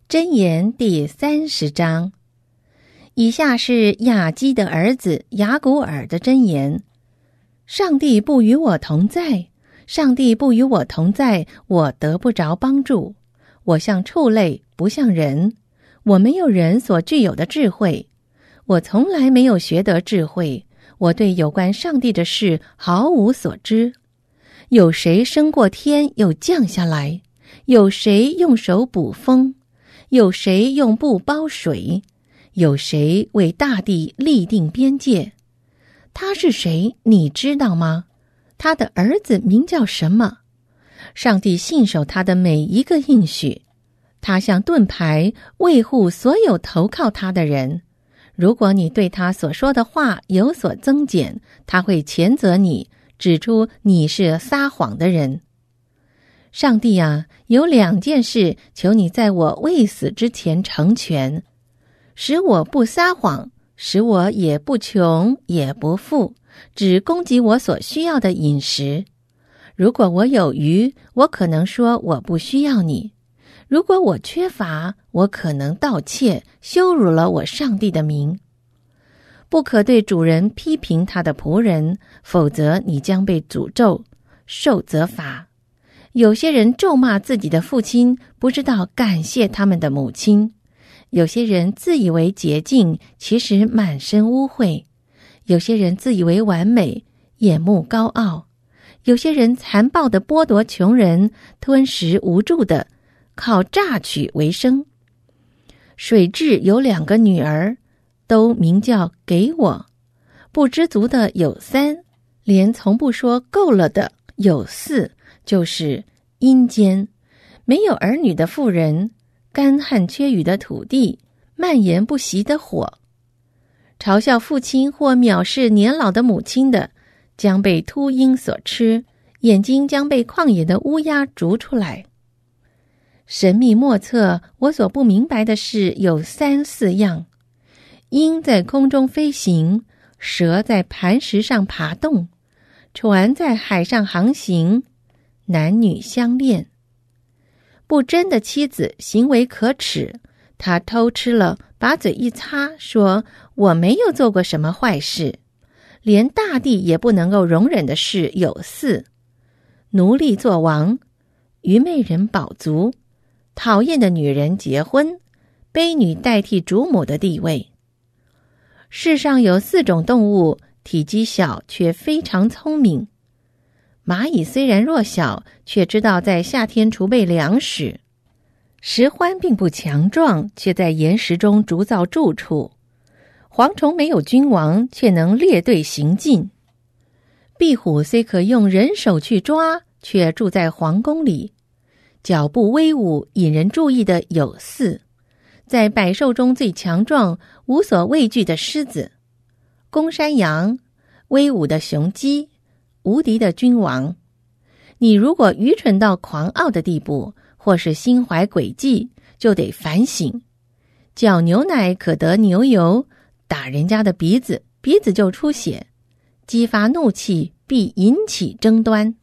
箴言第30章。以下是亚基的儿子雅古尔的箴言：上帝不与我同在，上帝不与我同在，我得不着帮助。我像畜类，不像人。我没有人所具有的智慧，我从来没有学得智慧。我对有关上帝的事毫无所知。有谁升过天又降下来？有谁用手捕风？有谁用布包水？有谁为大地立定边界？他是谁，你知道吗？他的儿子名叫什么？上帝信守他的每一个应许，他像盾牌卫护所有投靠他的人。如果你对他所说的话有所增减，他会谴责你，指出你是撒谎的人。上帝啊，有2件事求你在我未死之前成全，使我不撒谎，使我也不穷也不富，只供给我所需要的饮食。如果我有余，我可能说我不需要你；如果我缺乏，我可能盗窃，羞辱了我上帝的名。不可对主人批评他的仆人，否则你将被诅咒，受责罚。有些人咒骂自己的父亲，不知道感谢他们的母亲。有些人自以为洁净，其实满身污秽。有些人自以为完美，眼目高傲。有些人残暴地剥夺穷人，吞食无助的，靠榨取为生。水蛭有2个女儿，都名叫给我。不知足的有3，连从不说够了的有4，就是阴间。没有儿女的妇人，干旱缺雨的土地，蔓延不息的火。嘲笑父亲或藐视年老的母亲的，将被秃鹰所吃，眼睛将被旷野的乌鸦逐出来。神秘莫测，我所不明白的事有3、4样：鹰在空中飞行，蛇在磐石上爬动，船在海上航行，男女相恋。不贞的妻子行为可耻，她偷吃了，把嘴一擦，说我没有做过什么坏事。连大地也不能够容忍的事有4：奴隶做王，愚昧人饱足，讨厌的女人结婚，卑女代替主母的地位。世上有4种动物，体积小却非常聪明。蚂蚁虽然弱小，却知道在夏天储备粮食。石獾并不强壮，却在岩石中筑造住处。蝗虫没有君王，却能列队行进。壁虎虽可用人手去抓，却住在皇宫里。脚步威武，引人注意的有4：在百兽中最强壮，无所畏惧的狮子，公山羊，威武的雄鸡，无敌的君王。你如果愚蠢到狂傲的地步，或是心怀诡计，就得反省。搅牛奶可得牛油，打人家的鼻子，鼻子就出血。激发怒气，必引起争端。